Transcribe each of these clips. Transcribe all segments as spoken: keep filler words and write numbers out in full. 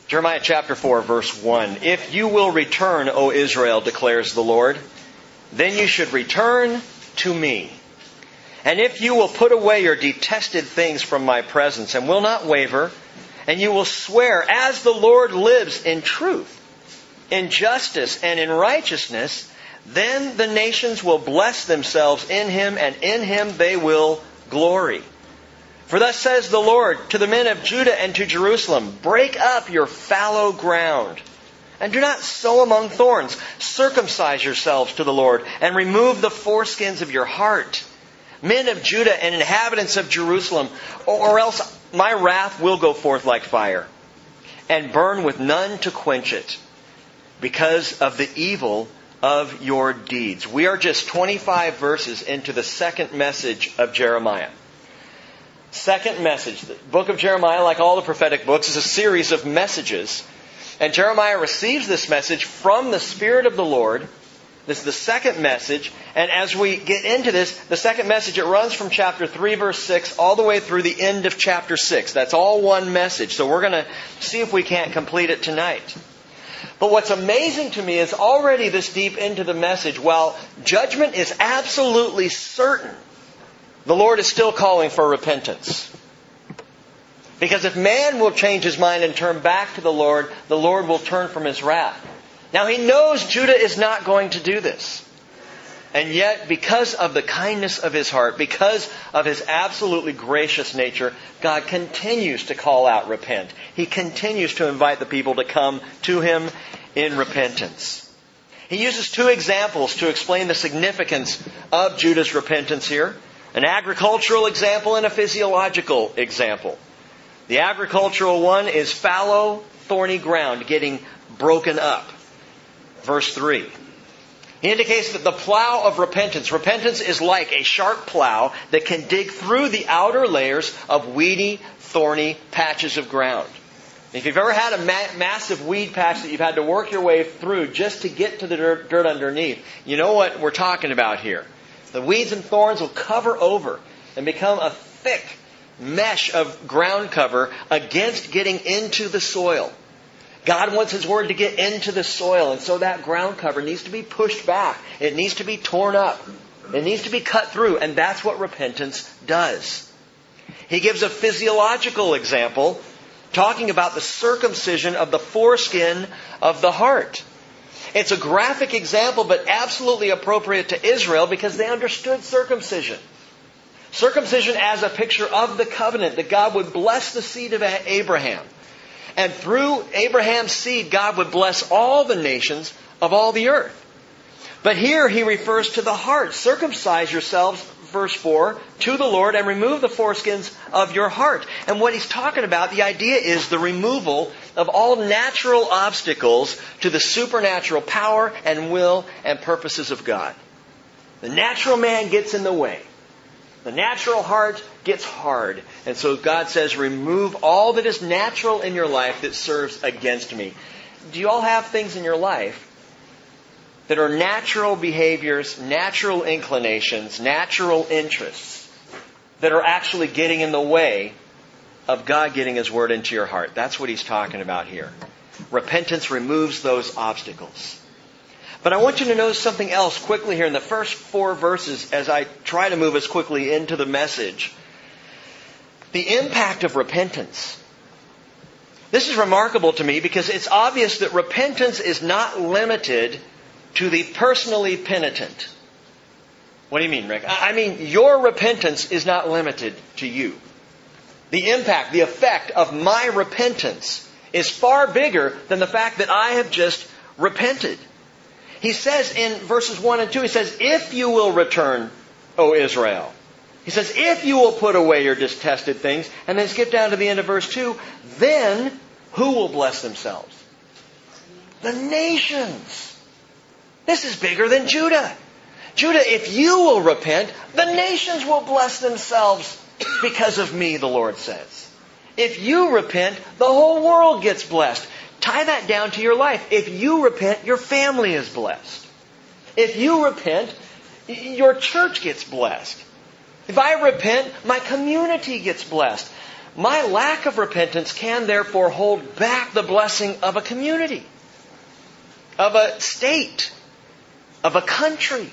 Jeremiah chapter four, verse one. If you will return, O Israel, declares the Lord, then you should return to me. And if you will put away your detested things from my presence and will not waver, and you will swear, as the Lord lives, in truth, in justice, and in righteousness, then the nations will bless themselves in Him, and in Him they will glory. For thus says the Lord to the men of Judah and to Jerusalem, break up your fallow ground, and do not sow among thorns. Circumcise yourselves to the Lord, and remove the foreskins of your heart. Men of Judah and inhabitants of Jerusalem, or else my wrath will go forth like fire, and burn with none to quench it, because of the evil of your deeds. We are just twenty-five verses into the second message of Jeremiah. Second message. The book of Jeremiah, like all the prophetic books, is a series of messages. And Jeremiah receives this message from the Spirit of the Lord. This is the second message. And as we get into this, the second message, it runs from chapter three, verse six, all the way through the end of chapter six. That's all one message. So we're going to see if we can't complete it tonight. But what's amazing to me is already this deep into the message, while judgment is absolutely certain, the Lord is still calling for repentance. Because if man will change his mind and turn back to the Lord, the Lord will turn from His wrath. Now He knows Judah is not going to do this. And yet, because of the kindness of His heart, because of His absolutely gracious nature, God continues to call out, repent. He continues to invite the people to come to Him in repentance. He uses two examples to explain the significance of Judah's repentance here. An agricultural example and a physiological example. The agricultural one is fallow, thorny ground getting broken up. Verse three. He indicates that the plow of repentance, repentance is like a sharp plow that can dig through the outer layers of weedy, thorny patches of ground. If you've ever had a ma- massive weed patch that you've had to work your way through just to get to the dirt, dirt underneath, you know what we're talking about here. The weeds and thorns will cover over and become a thick mesh of ground cover against getting into the soil. God wants His Word to get into the soil, and so that ground cover needs to be pushed back. It needs to be torn up. It needs to be cut through, and that's what repentance does. He gives a physiological example, talking about the circumcision of the foreskin of the heart. It's a graphic example, but absolutely appropriate to Israel because they understood circumcision. Circumcision as a picture of the covenant, that God would bless the seed of Abraham. And through Abraham's seed, God would bless all the nations of all the earth. But here He refers to the heart. Circumcise yourselves, verse four, to the Lord and remove the foreskins of your heart. And what He's talking about, the idea is the removal of all natural obstacles to the supernatural power and will and purposes of God. The natural man gets in the way. The natural heart gets hard. And so God says, remove all that is natural in your life that serves against me. Do you all have things in your life that are natural behaviors, natural inclinations, natural interests that are actually getting in the way of God getting His Word into your heart? That's what He's talking about here. Repentance removes those obstacles. But I want you to notice something else quickly here in the first four verses as I try to move us quickly into the message. The impact of repentance. This is remarkable to me because it's obvious that repentance is not limited to the personally penitent. What do you mean, Rick? I mean, your repentance is not limited to you. The impact, the effect of my repentance is far bigger than the fact that I have just repented. He says in verses one and two, He says, if you will return, O Israel. He says, if you will put away your detested things. And then skip down to the end of verse two. Then who will bless themselves? The nations. This is bigger than Judah. Judah, if you will repent, the nations will bless themselves because of me, the Lord says. If you repent, the whole world gets blessed. Tie that down to your life. If you repent, your family is blessed. If you repent, your church gets blessed. If I repent, my community gets blessed. My lack of repentance can therefore hold back the blessing of a community, of a state, of a country.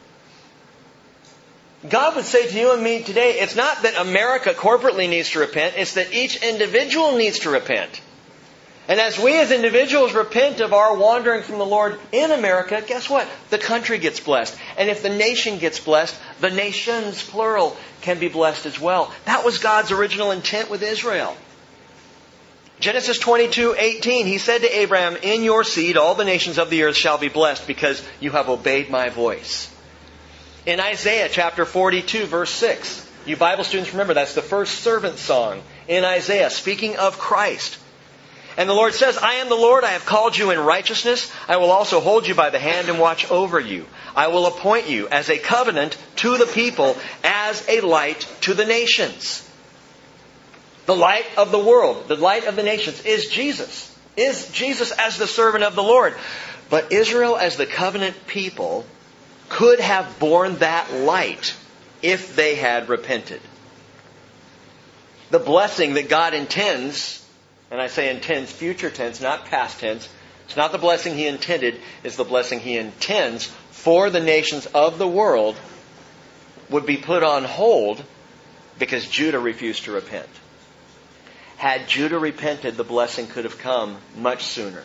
God would say to you and me today, it's not that America corporately needs to repent, it's that each individual needs to repent. And as we as individuals repent of our wandering from the Lord in America, guess what? The country gets blessed. And if the nation gets blessed, the nations, plural, can be blessed as well. That was God's original intent with Israel. Genesis twenty-two eighteen, He said to Abraham, in your seed all the nations of the earth shall be blessed because you have obeyed my voice. In Isaiah chapter forty-two verse six, you Bible students remember that's the first servant song in Isaiah, speaking of Christ. And the Lord says, I am the Lord, I have called you in righteousness. I will also hold you by the hand and watch over you. I will appoint you as a covenant to the people, as a light to the nations. The light of the world, the light of the nations is Jesus. Is Jesus as the servant of the Lord. But Israel as the covenant people could have borne that light if they had repented. The blessing that God intends, and I say intends future tense, not past tense. It's not the blessing He intended, it's the blessing He intends for the nations of the world would be put on hold because Judah refused to repent. Had Judah repented, the blessing could have come much sooner.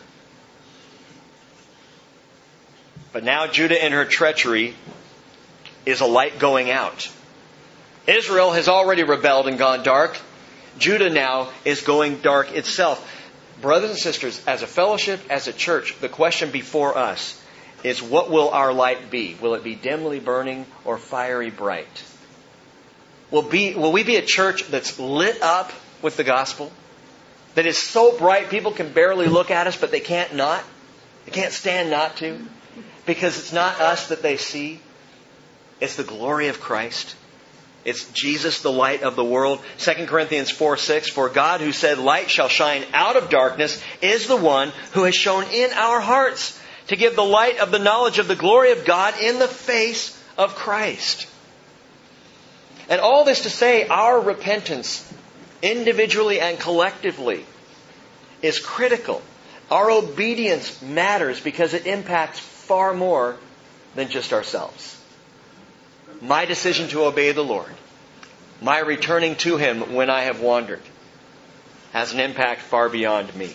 But now Judah in her treachery is a light going out. Israel has already rebelled and gone dark. Judah now is going dark itself. Brothers and sisters, as a fellowship, as a church, the question before us is, what will our light be? Will it be dimly burning or fiery bright? Will, be, will we be a church that's lit up with the gospel? That is so bright people can barely look at us, but they can't not? They can't stand not to? Because it's not us that they see. It's the glory of Christ. It's Jesus, the light of the world. Second Corinthians four six, for God who said, light shall shine out of darkness, is the one who has shone in our hearts to give the light of the knowledge of the glory of God in the face of Christ. And all this to say, our repentance, individually and collectively, is critical. Our obedience matters because it impacts far more than just ourselves. My decision to obey the Lord, my returning to Him when I have wandered, has an impact far beyond me.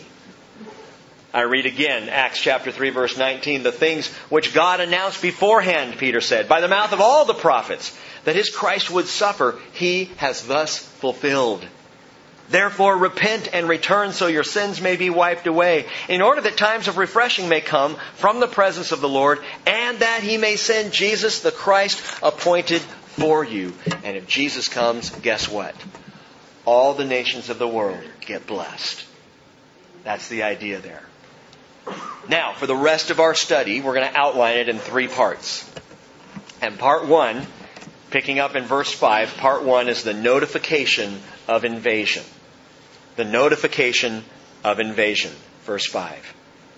I read again, Acts chapter three, verse nineteen, the things which God announced beforehand, Peter said, by the mouth of all the prophets, that His Christ would suffer, He has thus fulfilled. Therefore repent and return so your sins may be wiped away, in order that times of refreshing may come from the presence of the Lord, and that He may send Jesus the Christ appointed for you. And if Jesus comes, guess what? All the nations of the world get blessed. That's the idea there. Now, for the rest of our study, we're going to outline it in three parts. And part one, picking up in verse five, part one is the notification of invasion. The notification of invasion. Verse five.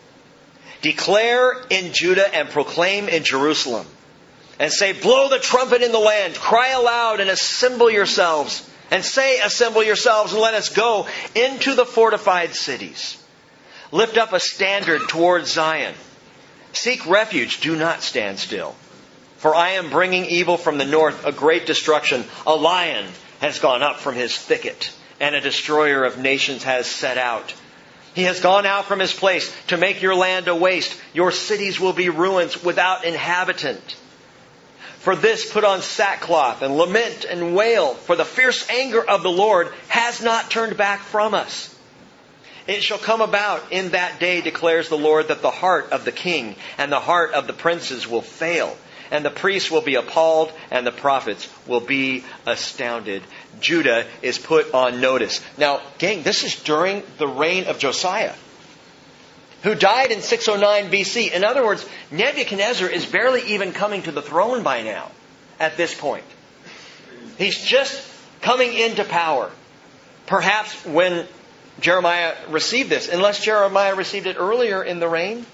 Declare in Judah and proclaim in Jerusalem. And say, blow the trumpet in the land. Cry aloud and assemble yourselves. And say, assemble yourselves and let us go into the fortified cities. Lift up a standard towards Zion. Seek refuge. Do not stand still. For I am bringing evil from the north, a great destruction. A lion has gone up from his thicket, and a destroyer of nations has set out. He has gone out from his place to make your land a waste. Your cities will be ruins without inhabitant. For this put on sackcloth and lament and wail, for the fierce anger of the Lord has not turned back from us. It shall come about in that day, declares the Lord, that the heart of the king and the heart of the princes will fail. And the priests will be appalled, and the prophets will be astounded. Judah is put on notice. Now, gang, this is during the reign of Josiah, who died in six oh nine B C. In other words, Nebuchadnezzar is barely even coming to the throne by now, at this point. He's just coming into power. Perhaps when Jeremiah received this, unless Jeremiah received it earlier in the reign.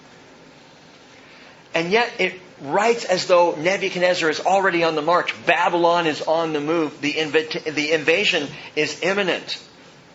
And yet it writes as though Nebuchadnezzar is already on the march. Babylon is on the move. The, inv- the invasion is imminent.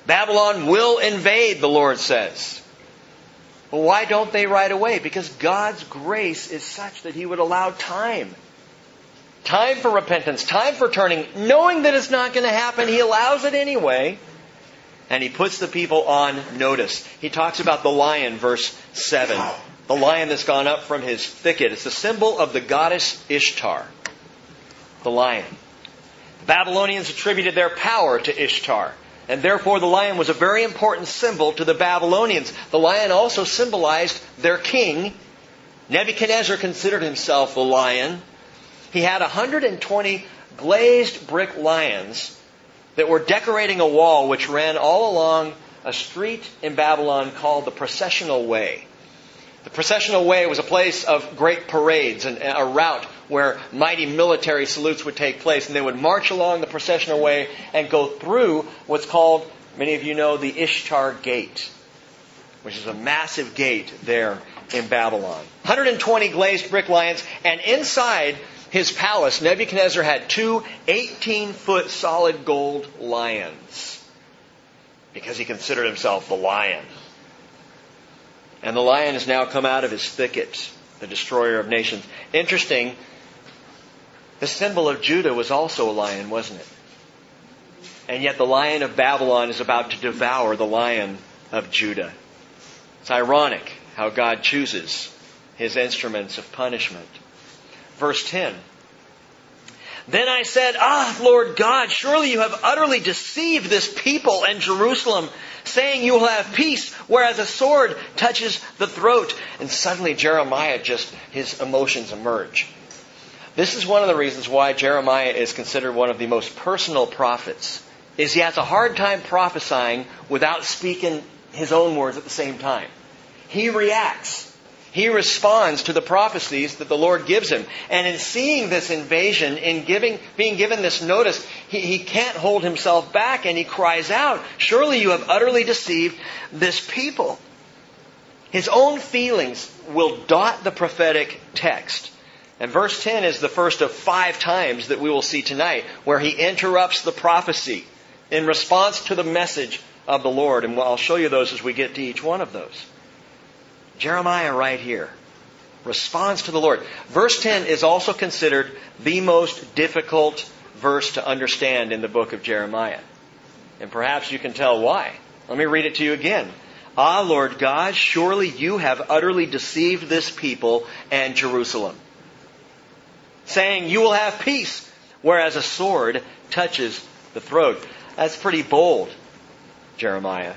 Babylon will invade, the Lord says. Well, why don't they right away? Because God's grace is such that He would allow time. Time for repentance, time for turning. Knowing that it's not going to happen, He allows it anyway. And He puts the people on notice. He talks about the lion, verse seven. The lion that's gone up from his thicket. It's the symbol of the goddess Ishtar. The lion. The Babylonians attributed their power to Ishtar. And therefore the lion was a very important symbol to the Babylonians. The lion also symbolized their king. Nebuchadnezzar considered himself the lion. He had one hundred twenty glazed brick lions that were decorating a wall which ran all along a street in Babylon called the Processional Way. The Processional Way was a place of great parades and a route where mighty military salutes would take place. And they would march along the Processional Way and go through what's called, many of you know, the Ishtar Gate, which is a massive gate there in Babylon. one hundred twenty glazed brick lions, and inside his palace, Nebuchadnezzar had two eighteen-foot solid gold lions because he considered himself the lion. And the lion has now come out of his thicket, the destroyer of nations. Interesting, the symbol of Judah was also a lion, wasn't it? And yet the lion of Babylon is about to devour the lion of Judah. It's ironic how God chooses His instruments of punishment. Verse ten. Then I said, Ah, Lord God, surely you have utterly deceived this people and Jerusalem, saying you will have peace, whereas a sword touches the throat. And suddenly Jeremiah, just his emotions emerge. This is one of the reasons why Jeremiah is considered one of the most personal prophets, is he has a hard time prophesying without speaking his own words at the same time. He reacts. He responds to the prophecies that the Lord gives him. And in seeing this invasion, in giving, being given this notice, he, he can't hold himself back and he cries out, surely you have utterly deceived this people. His own feelings will dot the prophetic text. And verse ten is the first of five times that we will see tonight where he interrupts the prophecy in response to the message of the Lord. And I'll show you those as we get to each one of those. Jeremiah right here responds to the Lord. Verse ten is also considered the most difficult verse to understand in the book of Jeremiah. And perhaps you can tell why. Let me read it to you again. Ah, Lord God, surely you have utterly deceived this people and Jerusalem, saying you will have peace, whereas a sword touches the throat. That's pretty bold, Jeremiah.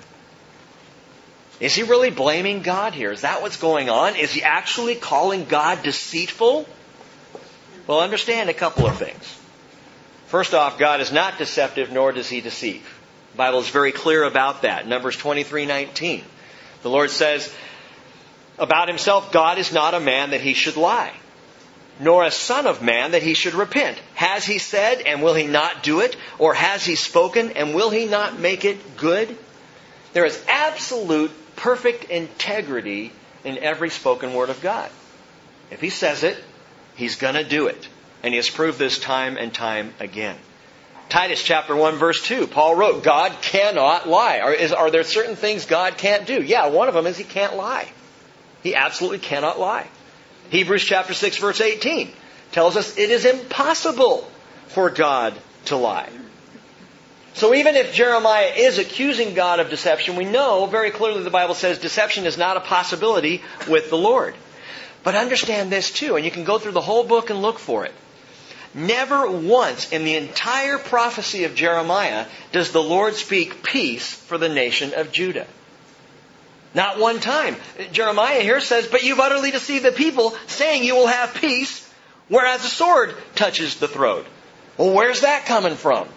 Is he really blaming God here? Is that what's going on? Is he actually calling God deceitful? Well, understand a couple of things. First off, God is not deceptive, nor does He deceive. The Bible is very clear about that. Numbers twenty-three nineteen. The Lord says about Himself, God is not a man that He should lie, nor a son of man that He should repent. Has He said, and will He not do it? Or has He spoken, and will He not make it good? There is absolute perfect integrity in every spoken word of God. If He says it, He's going to do it. And He has proved this time and time again. Titus chapter one verse two, Paul wrote, God cannot lie. Are, is, are there certain things God can't do? Yeah, one of them is He can't lie. He absolutely cannot lie. Hebrews chapter six verse eighteen tells us it is impossible for God to lie. So even if Jeremiah is accusing God of deception, we know very clearly the Bible says deception is not a possibility with the Lord. But understand this too, and you can go through the whole book and look for it. Never once in the entire prophecy of Jeremiah does the Lord speak peace for the nation of Judah. Not one time. Jeremiah here says, but you've utterly deceived the people, saying you will have peace, whereas a sword touches the throat. Well, where's that coming from?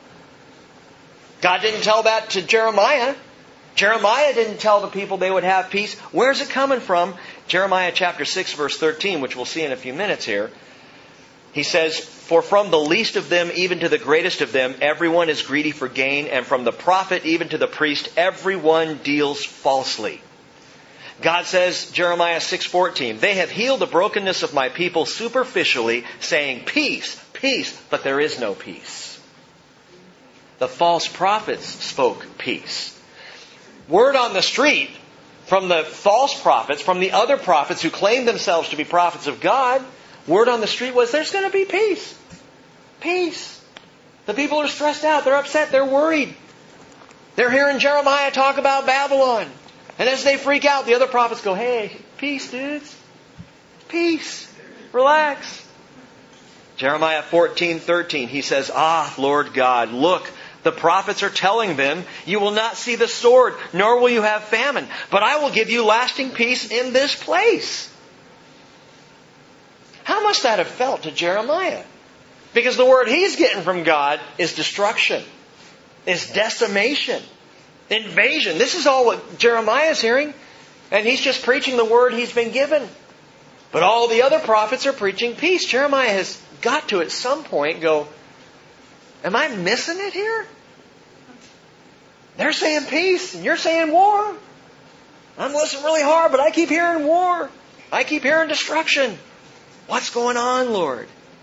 God didn't tell that to Jeremiah. Jeremiah didn't tell the people they would have peace. Where's it coming from? Jeremiah chapter six verse thirteen, which we'll see in a few minutes here. He says, for from the least of them even to the greatest of them, everyone is greedy for gain, and from the prophet even to the priest, everyone deals falsely. God says, Jeremiah six fourteen, they have healed the brokenness of my people superficially, saying peace, peace, but there is no peace. The false prophets spoke peace. Word on the street from the false prophets, from the other prophets who claimed themselves to be prophets of God, word on the street was there's going to be peace. Peace. The people are stressed out. They're upset. They're worried. They're hearing Jeremiah talk about Babylon. And as they freak out, the other prophets go, hey, peace, dudes. Peace. Relax. Jeremiah fourteen thirteen, he says, ah, Lord God, look, the prophets are telling them, you will not see the sword, nor will you have famine, but I will give you lasting peace in this place. How must that have felt to Jeremiah? Because the word he's getting from God is destruction, is decimation, invasion. This is all what Jeremiah is hearing, and he's just preaching the word he's been given. But all the other prophets are preaching peace. Jeremiah has got to at some point go, am I missing it here? They're saying peace and you're saying war. I'm listening really hard, but I keep hearing war. I keep hearing destruction. What's going on, Lord?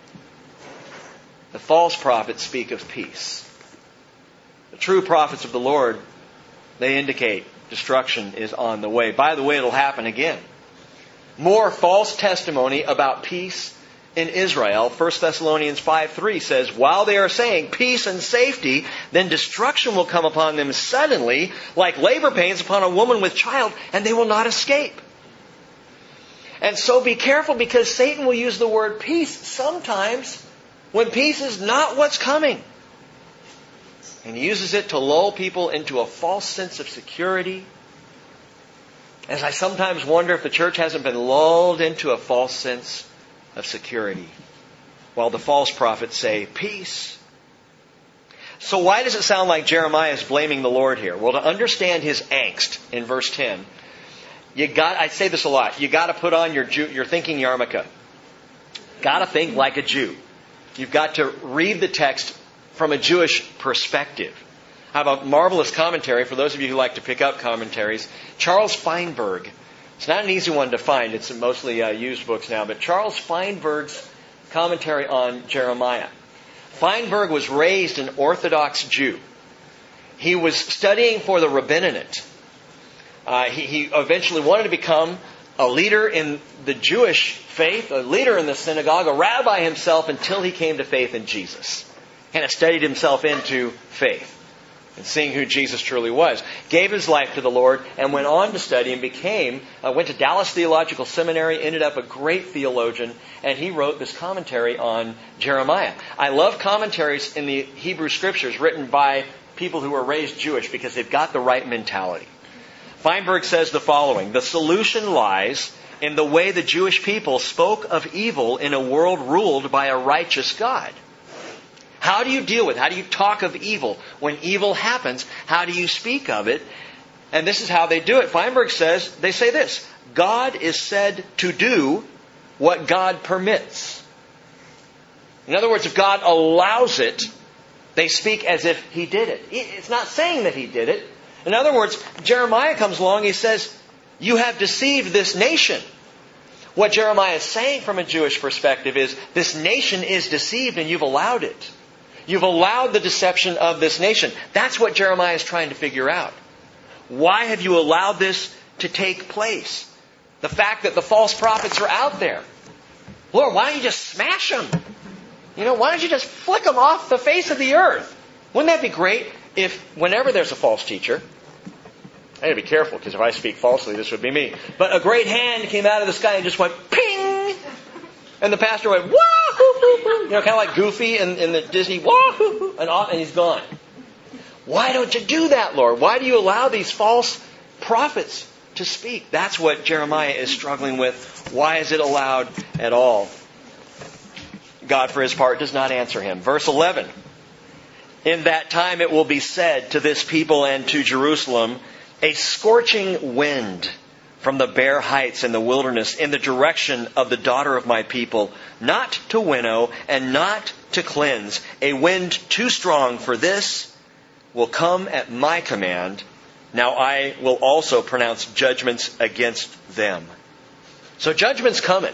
The false prophets speak of peace. The true prophets of the Lord, they indicate destruction is on the way. By the way, it'll happen again. More false testimony about peace in Israel. First Thessalonians five three says, while they are saying peace and safety, then destruction will come upon them suddenly, like labor pains upon a woman with child, and they will not escape. And so be careful, because Satan will use the word peace sometimes when peace is not what's coming. And he uses it to lull people into a false sense of security. As I sometimes wonder if the church hasn't been lulled into a false sense of security, while the false prophets say peace. So why does it sound like Jeremiah is blaming the Lord here? Well, to understand his angst in verse ten, you got, I say this a lot, you got to put on your Jew, your thinking yarmulke. Got to think like a Jew. You've got to read the text from a Jewish perspective. I have a marvelous commentary for those of you who like to pick up commentaries. Charles Feinberg. It's not an easy one to find. It's mostly uh, used books now. But Charles Feinberg's commentary on Jeremiah. Feinberg was raised an Orthodox Jew. He was studying for the rabbinate. Uh, he, he eventually wanted to become a leader in the Jewish faith, a leader in the synagogue, a rabbi himself, until he came to faith in Jesus. Kind of studied himself into faith and seeing who Jesus truly was. Gave his life to the Lord and went on to study and became, uh, went to Dallas Theological Seminary, ended up a great theologian, and he wrote this commentary on Jeremiah. I love commentaries in the Hebrew Scriptures written by people who were raised Jewish because they've got the right mentality. Feinberg says the following: the solution lies in the way the Jewish people spoke of evil in a world ruled by a righteous God. How do you deal with it? How do you talk of evil? When evil happens, how do you speak of it? And this is how they do it. Feinberg says, they say this: God is said to do what God permits. In other words, if God allows it, they speak as if He did it. It's not saying that He did it. In other words, Jeremiah comes along, he says, you have deceived this nation. What Jeremiah is saying from a Jewish perspective is, this nation is deceived and you've allowed it. You've allowed the deception of this nation. That's what Jeremiah is trying to figure out. Why have you allowed this to take place? The fact that the false prophets are out there. Lord, why don't you just smash them? You know, why don't you just flick them off the face of the earth? Wouldn't that be great if whenever there's a false teacher, I gotta be careful because if I speak falsely, this would be me. But a great hand came out of the sky and just went ping! And the pastor went, wah-hoo-hoo-hoo! You know, kind of like Goofy in, in the Disney, wah-hoo-hoo! And off, and he's gone. Why don't you do that, Lord? Why do you allow these false prophets to speak? That's what Jeremiah is struggling with. Why is it allowed at all? God, for His part, does not answer him. Verse eleven. In that time it will be said to this people and to Jerusalem, a scorching wind from the bare heights in the wilderness in the direction of the daughter of my people, not to winnow and not to cleanse. A wind too strong for this will come at my command. Now I will also pronounce judgments against them. So judgment's coming.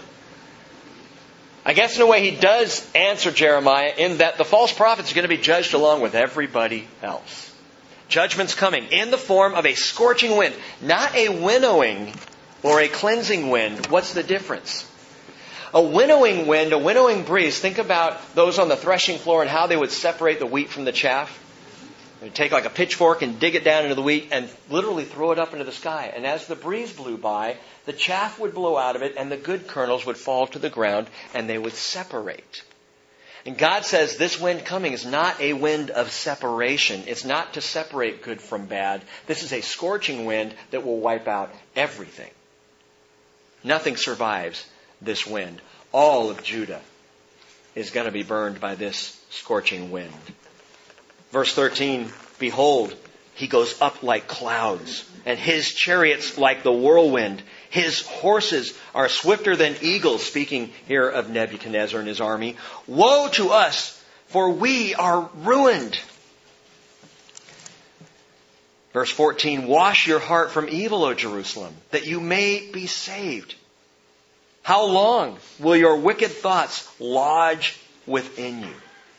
I guess in a way He does answer Jeremiah in that the false prophets are going to be judged along with everybody else. Judgment's coming in the form of a scorching wind, not a winnowing or a cleansing wind. What's the difference? A winnowing wind, a winnowing breeze, think about those on the threshing floor and how they would separate the wheat from the chaff. They'd take like a pitchfork and dig it down into the wheat and literally throw it up into the sky. And as the breeze blew by, the chaff would blow out of it and the good kernels would fall to the ground and they would separate. And God says this wind coming is not a wind of separation. It's not to separate good from bad. This is a scorching wind that will wipe out everything. Nothing survives this wind. All of Judah is going to be burned by this scorching wind. Verse thirteen, behold, he goes up like clouds, and his chariots like the whirlwind. His horses are swifter than eagles, speaking here of Nebuchadnezzar and his army. Woe to us, for we are ruined. Verse fourteen, wash your heart from evil, O Jerusalem, that you may be saved. How long will your wicked thoughts lodge within you?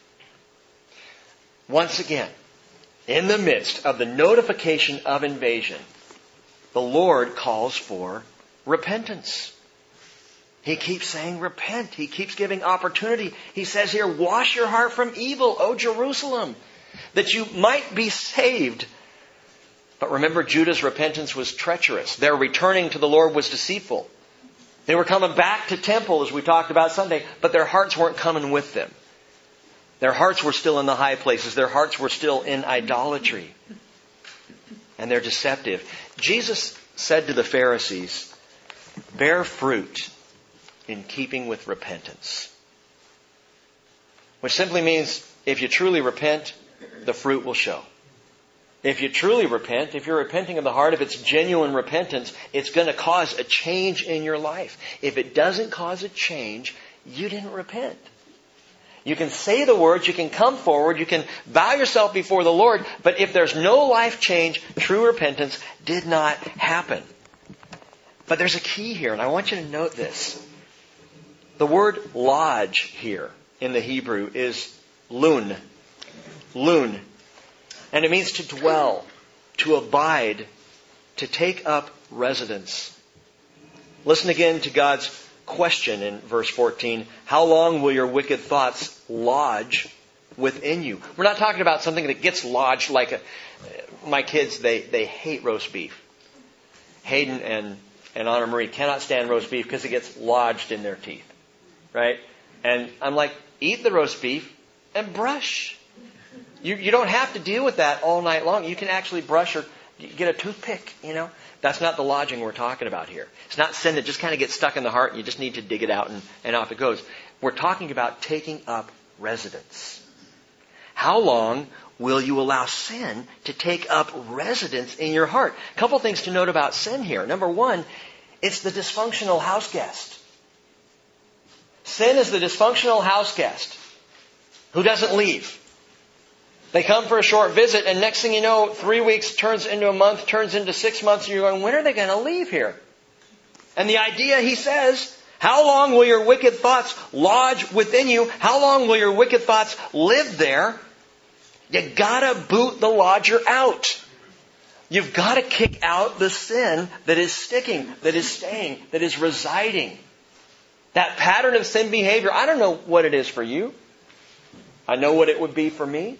Once again, in the midst of the notification of invasion, the Lord calls for repentance. He keeps saying repent. He keeps giving opportunity. He says here, wash your heart from evil, O Jerusalem, that you might be saved. But remember, Judah's repentance was treacherous. Their returning to the Lord was deceitful. They were coming back to temple, as we talked about Sunday, but their hearts weren't coming with them. Their hearts were still in the high places. Their hearts were still in idolatry. And they're deceptive. Jesus said to the Pharisees, bear fruit in keeping with repentance. Which simply means if you truly repent, the fruit will show. If you truly repent, if you're repenting of the heart, if it's genuine repentance, it's going to cause a change in your life. If it doesn't cause a change, you didn't repent. You can say the words, you can come forward, you can bow yourself before the Lord, but if there's no life change, true repentance did not happen. But there's a key here, and I want you to note this. The word lodge here in the Hebrew is lun. Lun. And it means to dwell, to abide, to take up residence. Listen again to God's question in verse fourteen. How long will your wicked thoughts lodge within you? We're not talking about something that gets lodged like a... My kids, they, they hate roast beef. Hayden and, and Anna Marie cannot stand roast beef because it gets lodged in their teeth. Right? And I'm like, eat the roast beef and brush. You, you don't have to deal with that all night long. You can actually brush or get a toothpick, you know. That's not the lodging we're talking about here. It's not sin that just kind of gets stuck in the heart and you just need to dig it out and, and off it goes. We're talking about taking up residence. How long will you allow sin to take up residence in your heart? A couple things to note about sin here. Number one, it's the dysfunctional house guest. Sin is the dysfunctional house guest who doesn't leave. They come for a short visit, and next thing you know, three weeks turns into a month, turns into six months, and you're going, when are they going to leave here? And the idea, he says, how long will your wicked thoughts lodge within you? How long will your wicked thoughts live there? You gotta boot the lodger out. You've got to kick out the sin that is sticking, that is staying, that is residing. That pattern of sin behavior, I don't know what it is for you. I know what it would be for me.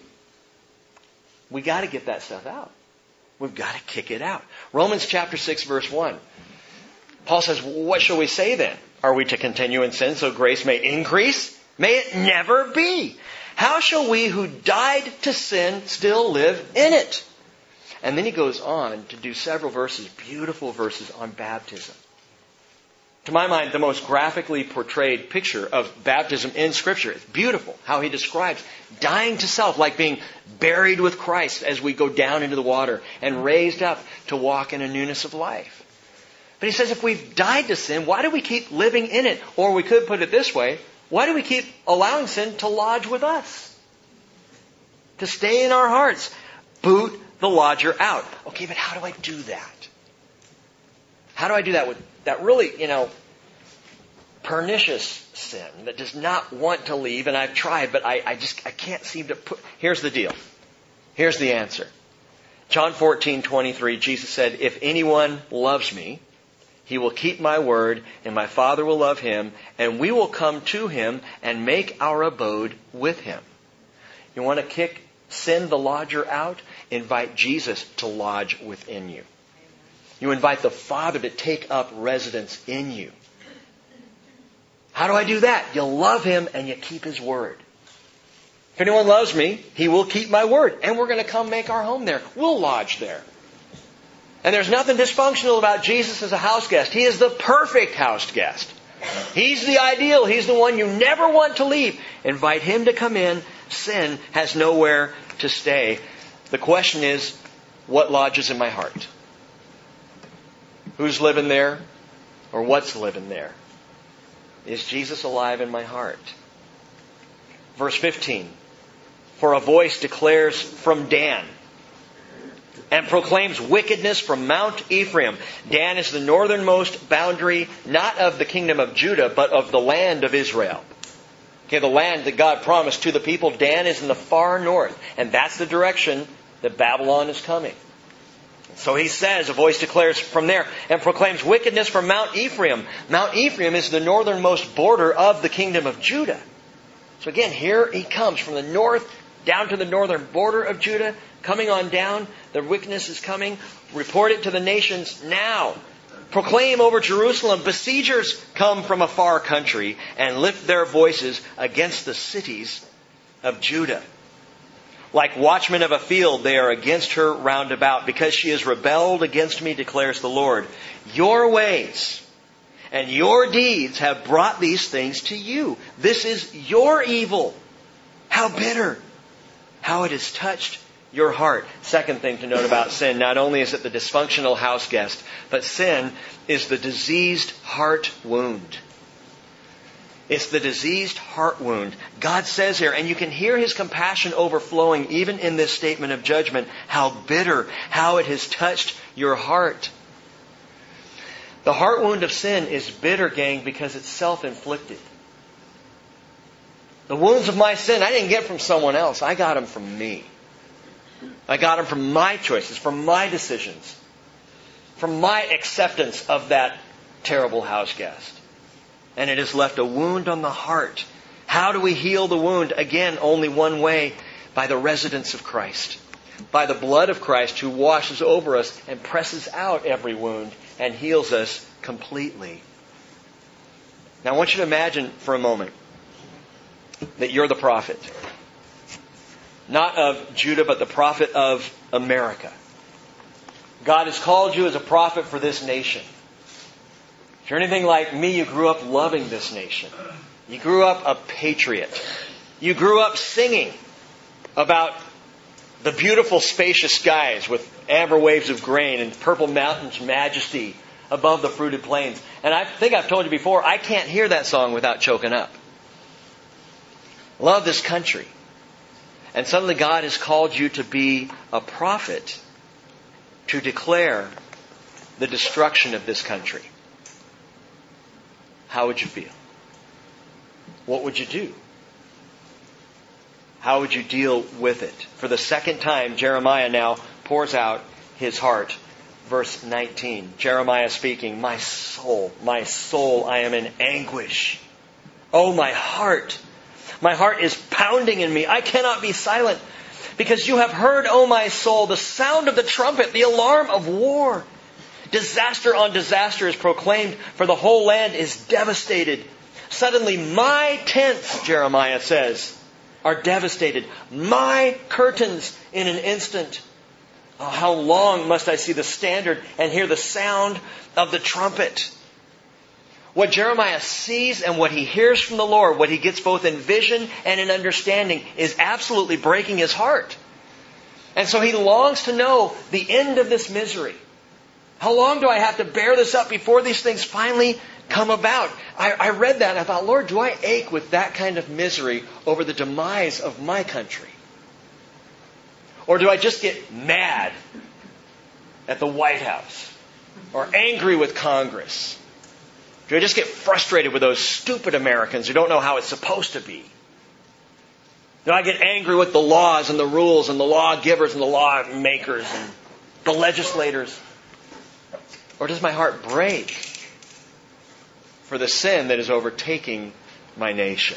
We got to get that stuff out. We've got to kick it out. Romans chapter six, verse one. Paul says, what shall we say then? Are we to continue in sin so grace may increase? May it never be. How shall we who died to sin still live in it? And then he goes on to do several verses, beautiful verses on baptism. To my mind, the most graphically portrayed picture of baptism in Scripture. It's beautiful how he describes dying to self, like being buried with Christ as we go down into the water and raised up to walk in a newness of life. But he says if we've died to sin, why do we keep living in it? Or we could put it this way, why do we keep allowing sin to lodge with us? To stay in our hearts? Boot the lodger out. Okay, but how do I do that? How do I do that with that really, you know, pernicious sin that does not want to leave? And I've tried, but I, I just I can't seem to put... Here's the deal. Here's the answer. John fourteen twenty-three, Jesus said, if anyone loves me, he will keep my word, and my Father will love him, and we will come to him and make our abode with him. You want to kick sin the lodger out? Invite Jesus to lodge within you. You invite the Father to take up residence in you. How do I do that? You love him and you keep his word. If anyone loves me, he will keep my word. And we're going to come make our home there. We'll lodge there. And there's nothing dysfunctional about Jesus as a house guest. He is the perfect house guest. He's the ideal. He's the one you never want to leave. Invite him to come in. Sin has nowhere to stay. The question is, what lodges in my heart? Who's living there? Or what's living there? Is Jesus alive in my heart? Verse fifteen. For a voice declares from Dan and proclaims wickedness from Mount Ephraim. Dan is the northernmost boundary, not of the kingdom of Judah, but of the land of Israel. Okay, the land that God promised to the people. Dan is in the far north. And that's the direction that Babylon is coming. So he says, a voice declares from there and proclaims wickedness from Mount Ephraim. Mount Ephraim is the northernmost border of the kingdom of Judah. So again, here he comes from the north down to the northern border of Judah, coming on down. The wickedness is coming. Report it to the nations now. Proclaim over Jerusalem. Besiegers come from a far country and lift their voices against the cities of Judah. Like watchmen of a field, they are against her round about. Because she has rebelled against me, declares the Lord. Your ways and your deeds have brought these things to you. This is your evil. How bitter. How it has touched your heart. Second thing to note about sin. Not only is it the dysfunctional house guest, but sin is the diseased heart wound. It's the diseased heart wound. God says here, and you can hear His compassion overflowing even in this statement of judgment, how bitter, how it has touched your heart. The heart wound of sin is bitter, gang, because it's self-inflicted. The wounds of my sin, I didn't get from someone else. I got them from me. I got them from my choices, from my decisions, from my acceptance of that terrible house guest. And it has left a wound on the heart. How do we heal the wound? Again, only one way, by the residence of Christ. By the blood of Christ who washes over us and presses out every wound and heals us completely. Now I want you to imagine for a moment that you're the prophet. Not of Judah, but the prophet of America. God has called you as a prophet for this nation. If you're anything like me, you grew up loving this nation. You grew up a patriot. You grew up singing about the beautiful spacious skies with amber waves of grain and purple mountains' majesty above the fruited plains. And I think I've told you before, I can't hear that song without choking up. Love this country. And suddenly God has called you to be a prophet to declare the destruction of this country. How would you feel? What would you do? How would you deal with it? For the second time, Jeremiah now pours out his heart. Verse nineteen, Jeremiah speaking, My soul, my soul, I am in anguish. Oh, my heart. My heart is pounding in me. I cannot be silent. Because you have heard, O my soul, the sound of the trumpet, the alarm of war. Disaster on disaster is proclaimed, for the whole land is devastated. Suddenly my tents, Jeremiah says, are devastated. My curtains in an instant. Oh, how long must I see the standard and hear the sound of the trumpet? What Jeremiah sees and what he hears from the Lord, what he gets both in vision and in understanding, is absolutely breaking his heart. And so he longs to know the end of this misery. How long do I have to bear this up before these things finally come about? I, I read that and I thought, Lord, do I ache with that kind of misery over the demise of my country? Or do I just get mad at the White House? Or angry with Congress? Do I just get frustrated with those stupid Americans who don't know how it's supposed to be? Do I get angry with the laws and the rules and the lawgivers and the lawmakers and the legislators? Or does my heart break for the sin that is overtaking my nation?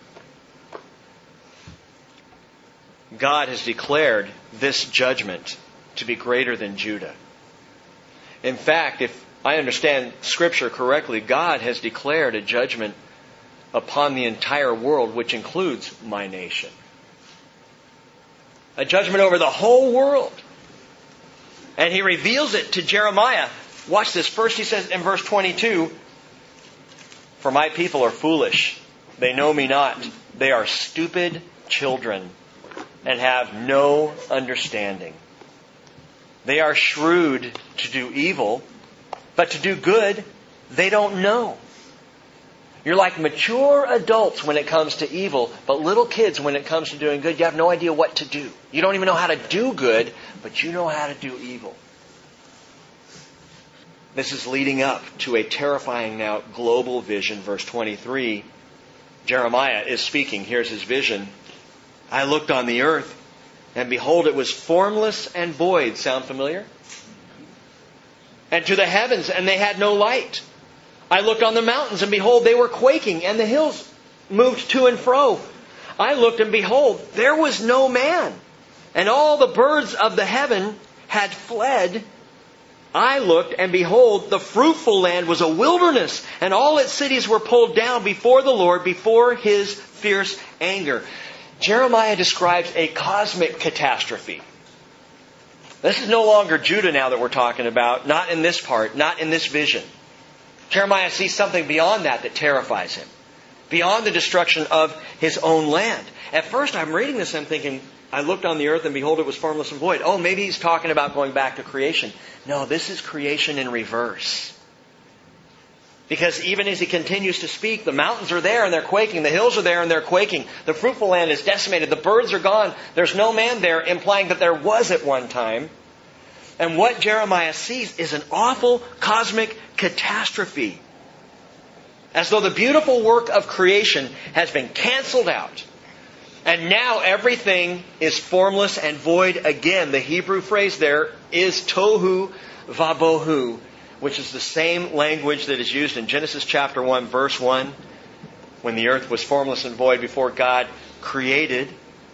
God has declared this judgment to be greater than Judah. In fact, if I understand Scripture correctly, God has declared a judgment upon the entire world, which includes my nation. A judgment over the whole world. And He reveals it to Jeremiah. Watch this. First He says in verse twenty-two, "For my people are foolish. They know me not. They are stupid children and have no understanding. They are shrewd to do evil, but to do good they don't know." You're like mature adults when it comes to evil, but little kids when it comes to doing good, you have no idea what to do. You don't even know how to do good, but you know how to do evil. This is leading up to a terrifying now global vision. Verse twenty-three, Jeremiah is speaking. Here's his vision. "I looked on the earth, and behold, it was formless and void." Sound familiar? "And to the heavens, and they had no light. I looked on the mountains, and behold, they were quaking, and the hills moved to and fro. I looked, and behold, there was no man, and all the birds of the heaven had fled. I looked, and behold, the fruitful land was a wilderness, and all its cities were pulled down before the Lord, before His fierce anger." Jeremiah describes a cosmic catastrophe. This is no longer Judah now that we're talking about, not in this part, not in this vision. Jeremiah sees something beyond that that terrifies him. Beyond the destruction of his own land. At first I'm reading this and I'm thinking, I looked on the earth and behold it was formless and void. Oh, maybe he's talking about going back to creation. No, this is creation in reverse. Because even as he continues to speak, the mountains are there and they're quaking. The hills are there and they're quaking. The fruitful land is decimated. The birds are gone. There's no man there, implying that there was at one time. And what Jeremiah sees is an awful cosmic catastrophe. As though the beautiful work of creation has been canceled out. And now everything is formless and void again. The Hebrew phrase there is tohu vabohu, which is the same language that is used in Genesis chapter one, verse one, when the earth was formless and void before God created.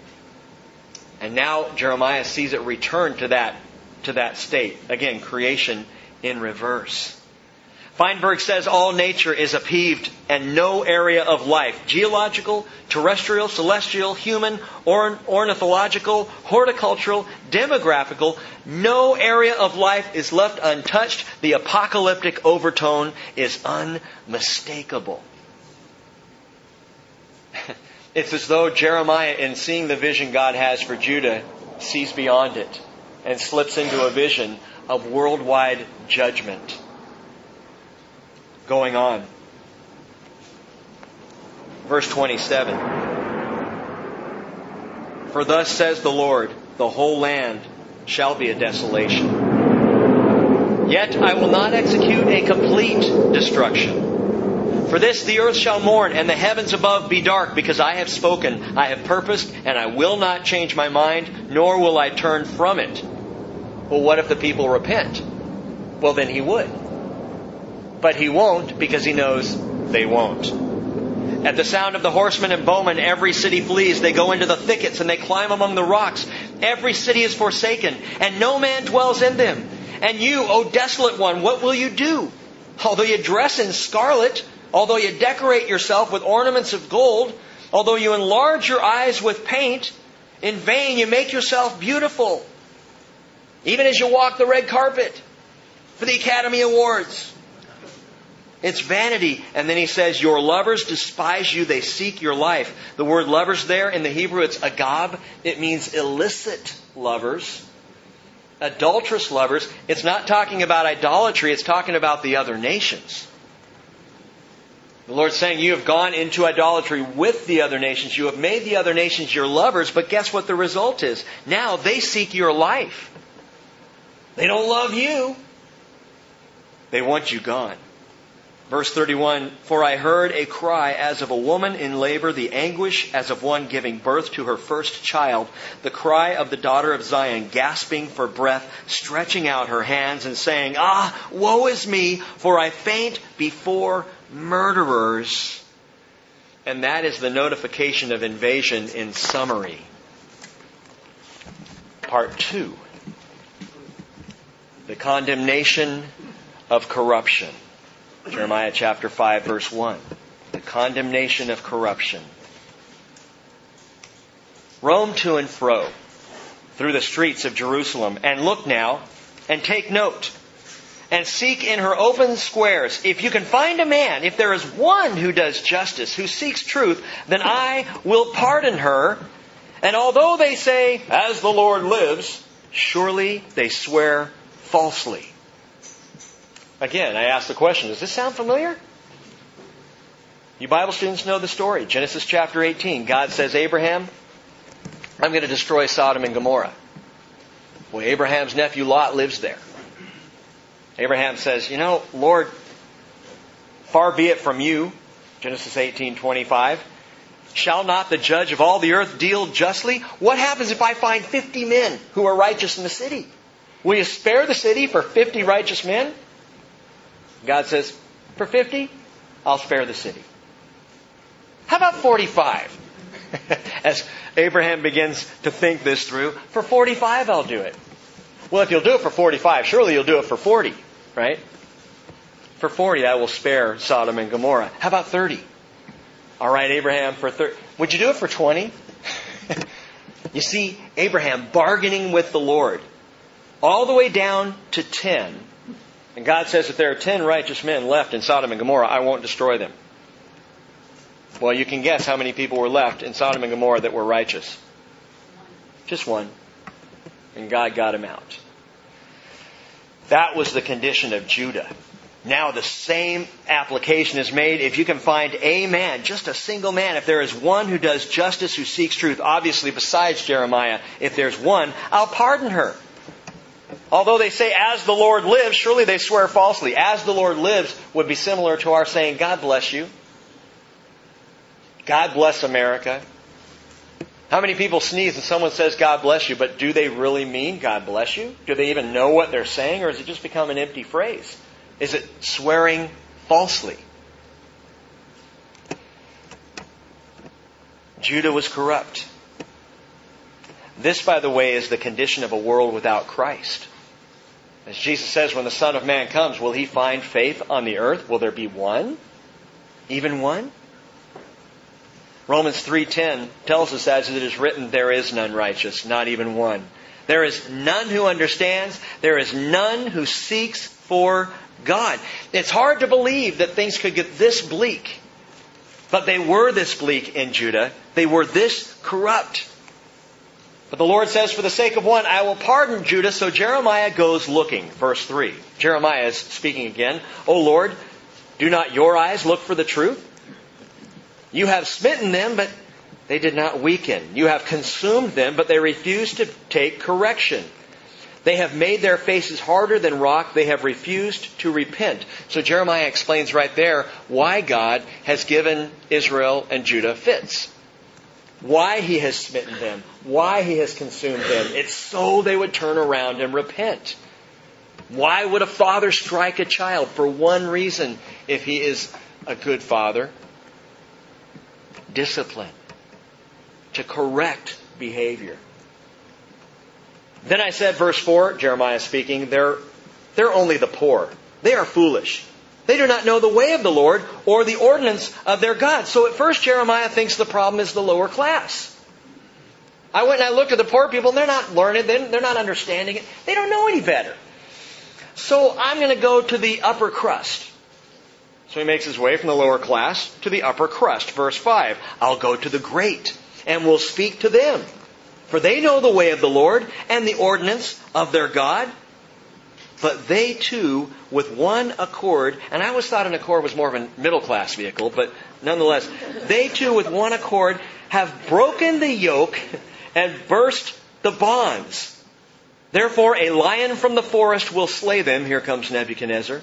And now Jeremiah sees it return to that, to that state. Again, creation in reverse. Feinberg says all nature is upheaved and no area of life, geological, terrestrial, celestial, human, or ornithological, horticultural, demographical, no area of life is left untouched. The apocalyptic overtone is unmistakable. It's as though Jeremiah, in seeing the vision God has for Judah, sees beyond it and slips into a vision of worldwide judgment going on. Verse twenty-seven. "For thus says the Lord, the whole land shall be a desolation. Yet I will not execute a complete destruction. For this the earth shall mourn, and the heavens above be dark, because I have spoken, I have purposed, and I will not change my mind, nor will I turn from it." Well, what if the people repent? Well, then He would. But He won't, because He knows they won't. "At the sound of the horsemen and bowmen, every city flees. They go into the thickets and they climb among the rocks. Every city is forsaken, and no man dwells in them. And you, O desolate one, what will you do? Although you dress in scarlet, although you decorate yourself with ornaments of gold, although you enlarge your eyes with paint, in vain you make yourself beautiful. Even as you walk the red carpet for the Academy Awards. It's vanity." And then he says, "Your lovers despise you. They seek your life." The word lovers there in the Hebrew, it's agab. It means illicit lovers. Adulterous lovers. It's not talking about idolatry. It's talking about the other nations. The Lord's saying, you have gone into idolatry with the other nations. You have made the other nations your lovers. But guess what the result is? Now they seek your life. They don't love you. They want you gone. Verse thirty-one, for I heard a cry as of a woman in labor, the anguish as of one giving birth to her first child, the cry of the daughter of Zion, gasping for breath, stretching out her hands and saying, ah, woe is me, for I faint before murderers. And that is the notification of invasion in summary. Part two. The condemnation of corruption. Jeremiah chapter five, verse one. The condemnation of corruption. Roam to and fro through the streets of Jerusalem, and look now, and take note, and seek in her open squares. If you can find a man, if there is one who does justice, who seeks truth, then I will pardon her. And although they say, as the Lord lives, surely they swear falsely. Again, I ask the question, does this sound familiar? You Bible students know the story. Genesis chapter eighteen. God says, Abraham, I'm going to destroy Sodom and Gomorrah. Well, Abraham's nephew Lot lives there. Abraham says, you know, Lord, far be it from you, Genesis eighteen twenty-five, shall not the judge of all the earth deal justly? What happens if I find fifty men who are righteous in the city? Will you spare the city for fifty righteous men? God says, for fifty, I'll spare the city. How about forty-five? As Abraham begins to think this through, for forty-five I'll do it. Well, if you'll do it for forty-five, surely you'll do it for forty, right? For forty, I will spare Sodom and Gomorrah. How about thirty? All right, Abraham, for thirty. Would you do it for twenty? You see, Abraham bargaining with the Lord all the way down to ten. And God says, if there are ten righteous men left in Sodom and Gomorrah, I won't destroy them. Well, you can guess how many people were left in Sodom and Gomorrah that were righteous. Just one. And God got him out. That was the condition of Judah. Now the same application is made. If you can find a man, just a single man, if there is one who does justice, who seeks truth, obviously besides Jeremiah, if there's one, I'll pardon her. Although they say, as the Lord lives, surely they swear falsely. As the Lord lives would be similar to our saying, God bless you. God bless America. How many people sneeze and someone says, God bless you, but do they really mean God bless you? Do they even know what they're saying, or has it just become an empty phrase? Is it swearing falsely? Judah was corrupt. This, by the way, is the condition of a world without Christ. As Jesus says, when the Son of Man comes, will He find faith on the earth? Will there be one? Even one? Romans three ten tells us, as it is written, there is none righteous, not even one. There is none who understands. There is none who seeks for God. It's hard to believe that things could get this bleak. But they were this bleak in Judah. They were this corrupt. But the Lord says, for the sake of one, I will pardon Judah. So Jeremiah goes looking. Verse three. Jeremiah is speaking again. O Lord, do not your eyes look for the truth? You have smitten them, but they did not weaken. You have consumed them, but they refused to take correction. They have made their faces harder than rock. They have refused to repent. So Jeremiah explains right there why God has given Israel and Judah fits. Why He has smitten them. Why He has consumed them. It's so they would turn around and repent. Why would a father strike a child? For one reason, if he is a good father. Discipline. To correct behavior. Then I said, verse four, Jeremiah speaking, they're, they're only the poor. They are foolish. They do not know the way of the Lord or the ordinance of their God. So at first Jeremiah thinks the problem is the lower class. I went and I looked at the poor people and they're not learned. They're not understanding it. They don't know any better. So I'm going to go to the upper crust. So he makes his way from the lower class to the upper crust. Verse five, I'll go to the great and will speak to them. For they know the way of the Lord and the ordinance of their God. But they too, with one accord, and I always thought an accord was more of a middle class vehicle, but nonetheless, they too with one accord have broken the yoke and burst the bonds. Therefore a lion from the forest will slay them. Here comes Nebuchadnezzar.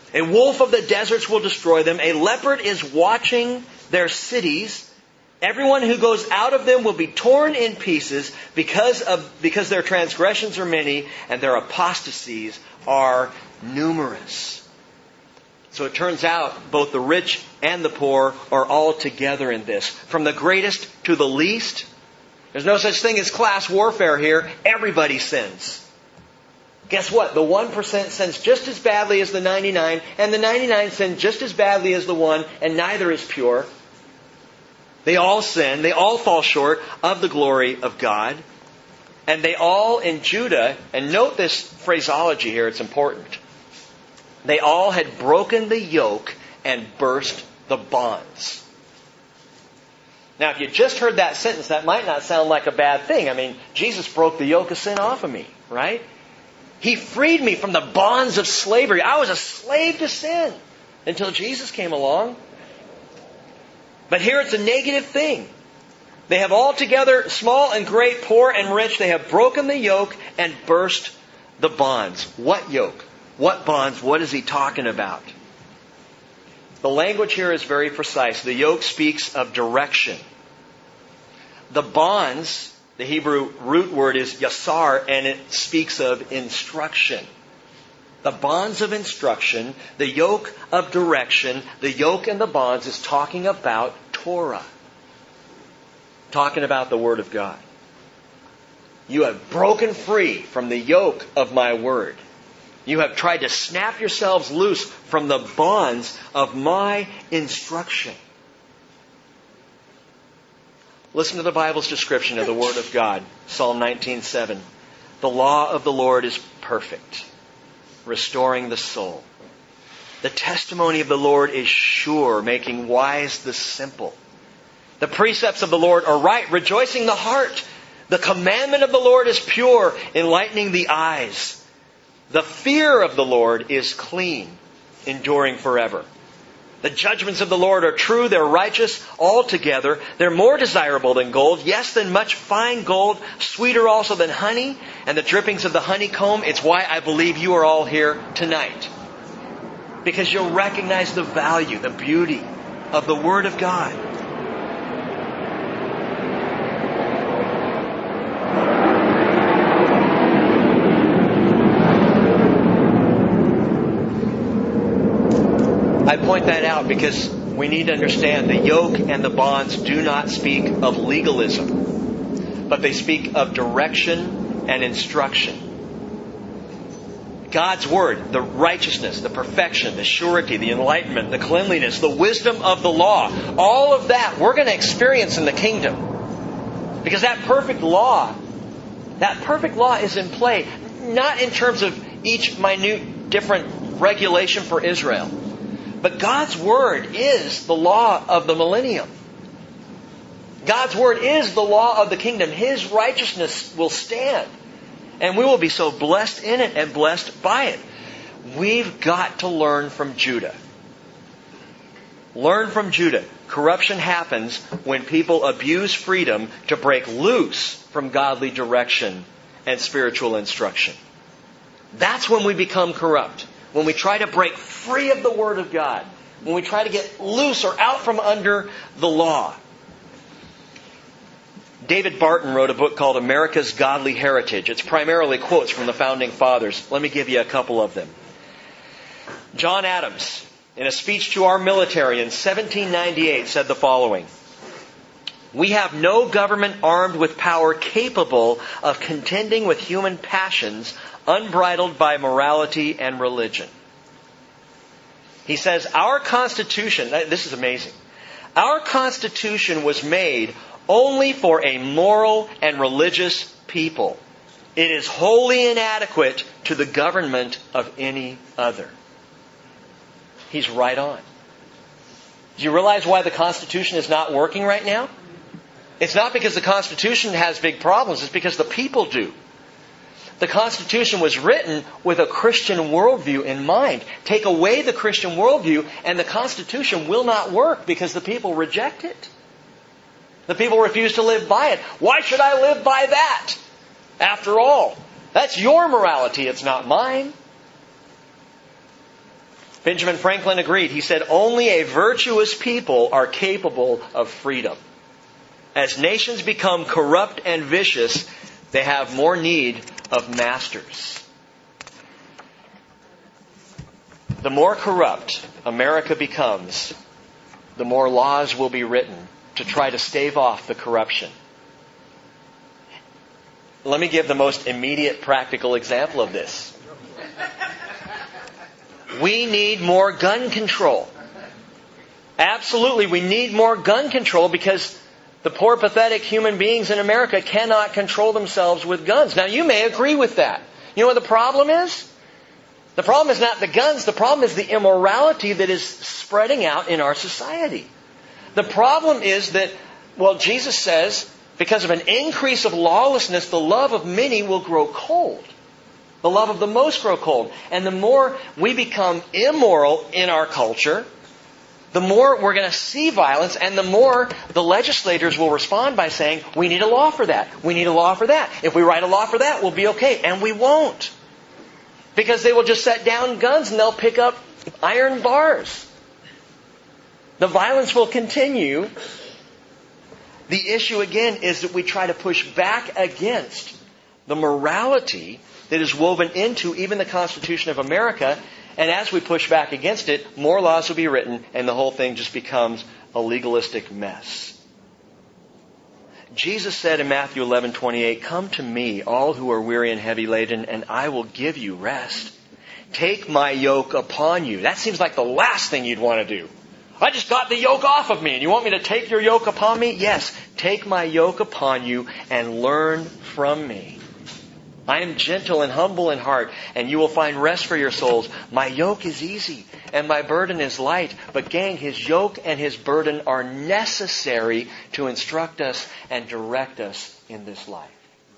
A wolf of the deserts will destroy them. A leopard is watching their cities. Everyone who goes out of them will be torn in pieces because of because their transgressions are many and their apostasies are numerous. So it turns out both the rich and the poor are all together in this. From the greatest to the least, there's no such thing as class warfare here. Everybody sins. Guess what? The one percent sins just as badly as the ninety-nine, and the ninety-nine sin just as badly as the one, and neither is pure. They all sin. They all fall short of the glory of God. And they all in Judah, and note this phraseology here, it's important. They all had broken the yoke and burst the bonds. Now, if you just heard that sentence, that might not sound like a bad thing. I mean, Jesus broke the yoke of sin off of me, right? He freed me from the bonds of slavery. I was a slave to sin until Jesus came along. But here it's a negative thing. They have all together, small and great, poor and rich, they have broken the yoke and burst the bonds. What yoke? What bonds? What is he talking about? The language here is very precise. The yoke speaks of direction. The bonds, the Hebrew root word is yasar, and it speaks of instruction. The bonds of instruction, the yoke of direction, the yoke and the bonds is talking about Torah. Talking about the Word of God. You have broken free from the yoke of my Word. You have tried to snap yourselves loose from the bonds of my instruction. Listen to the Bible's description of the Word of God. Psalm nineteen seven. The law of the Lord is perfect, restoring the soul. The testimony of the Lord is sure, making wise the simple. The precepts of the Lord are right, rejoicing the heart. The commandment of the Lord is pure, enlightening the eyes. The fear of the Lord is clean, enduring forever. The judgments of the Lord are true, they're righteous altogether. They're more desirable than gold, yes, than much fine gold, sweeter also than honey, and the drippings of the honeycomb. It's why I believe you are all here tonight. Because you'll recognize the value, the beauty of the Word of God. I point that out because we need to understand the yoke and the bonds do not speak of legalism, but they speak of direction and instruction. God's Word, the righteousness, the perfection, the surety, the enlightenment, the cleanliness, the wisdom of the law, all of that we're going to experience in the kingdom. Because that perfect law, that perfect law is in play, not in terms of each minute different regulation for Israel. But God's Word is the law of the millennium. God's Word is the law of the kingdom. His righteousness will stand. And we will be so blessed in it and blessed by it. We've got to learn from Judah. Learn from Judah. Corruption happens when people abuse freedom to break loose from godly direction and spiritual instruction. That's when we become corrupt. When we try to break free of the Word of God. When we try to get loose or out from under the law. David Barton wrote a book called America's Godly Heritage. It's primarily quotes from the Founding Fathers. Let me give you a couple of them. John Adams, in a speech to our military in seventeen ninety-eight, said the following. We have no government armed with power capable of contending with human passions unbridled by morality and religion. He says, our Constitution, this is amazing, our Constitution was made only for a moral and religious people. It is wholly inadequate to the government of any other. He's right on. Do you realize why the Constitution is not working right now? It's not because the Constitution has big problems. It's because the people do. The Constitution was written with a Christian worldview in mind. Take away the Christian worldview and the Constitution will not work because the people reject it. The people refuse to live by it. Why should I live by that? After all, that's your morality. It's not mine. Benjamin Franklin agreed. He said, only a virtuous people are capable of freedom. As nations become corrupt and vicious, they have more need of masters. The more corrupt America becomes, the more laws will be written to try to stave off the corruption. Let me give the most immediate practical example of this. We need more gun control. Absolutely, we need more gun control because the poor, pathetic human beings in America cannot control themselves with guns. Now, you may agree with that. You know what the problem is? The problem is not the guns. The problem is the immorality that is spreading out in our society. The problem is that, well, Jesus says, because of an increase of lawlessness, the love of many will grow cold. The love of the most grow cold. And the more we become immoral in our culture, the more we're going to see violence, and the more the legislators will respond by saying, we need a law for that. We need a law for that. If we write a law for that, we'll be okay. And we won't. Because they will just set down guns and they'll pick up iron bars. The violence will continue. The issue again is that we try to push back against the morality that is woven into even the Constitution of America. And as we push back against it, more laws will be written and the whole thing just becomes a legalistic mess. Jesus said in Matthew eleven twenty-eight, come to me, all who are weary and heavy laden, and I will give you rest. Take my yoke upon you. That seems like the last thing you'd want to do. I just got the yoke off of me and you want me to take your yoke upon me? Yes, take my yoke upon you and learn from me. I am gentle and humble in heart, and you will find rest for your souls. My yoke is easy, and my burden is light. But gang, His yoke and His burden are necessary to instruct us and direct us in this life.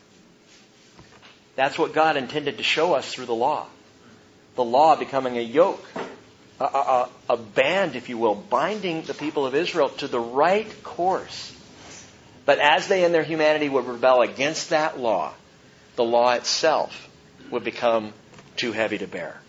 That's what God intended to show us through the law. The law becoming a yoke, a, a, a band, if you will, binding the people of Israel to the right course. But as they in their humanity would rebel against that law, the law itself would become too heavy to bear.